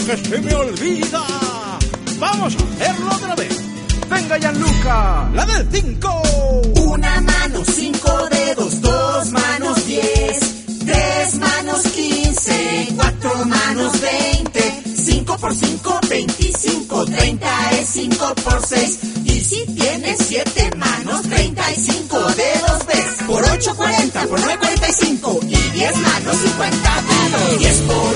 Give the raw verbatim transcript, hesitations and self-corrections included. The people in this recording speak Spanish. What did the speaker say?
que se me olvida. Vamos a hacerlo otra vez. Venga, Gianluca, la del cinco. Una mano, cinco dedos, dos manos, diez, tres manos, quince, cuatro manos, veinte, cinco por cinco, veinticinco, treinta es cinco por seis. Y si tienes siete manos, treinta y cinco dedos ves. Por ocho, cuarenta, por nueve, cuarenta y cinco. Y diez manos, cincuenta dedos. diez por